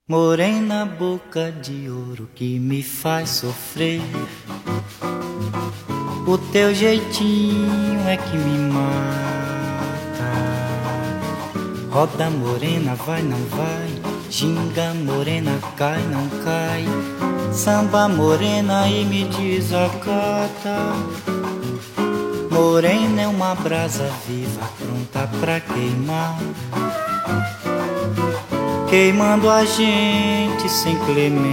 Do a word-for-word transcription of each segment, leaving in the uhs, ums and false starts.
Morena, boca de ouro que me faz sofrer. O teu jeitinho é que me mata. Roda morena, vai, não vai. Ginga morena, cai, não cai. Samba morena e me desacata. Morena é uma brasa viva, pronta pra queimar, queimando a gente sem clemência.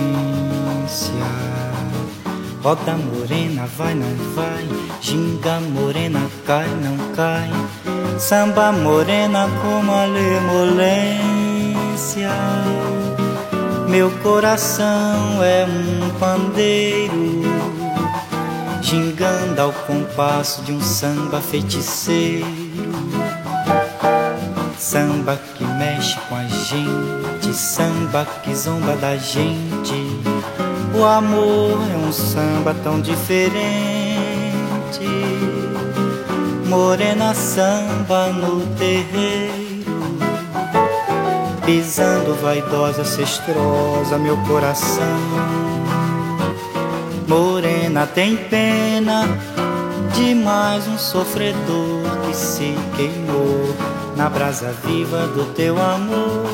Roda morena, vai, não vai. Ginga morena, cai, não cai. Samba morena com malemolência. Meu coração é um pandeiro, gingando ao compasso de um samba feiticeiro. Samba que mexe com a gente, samba que zomba da gente. O amor é um samba tão diferente. Morena samba no terreiro, pisando vaidosa, cestrosa, meu coração. Morena tem pena de mais um sofredor que se queimou na brasa viva do teu amor.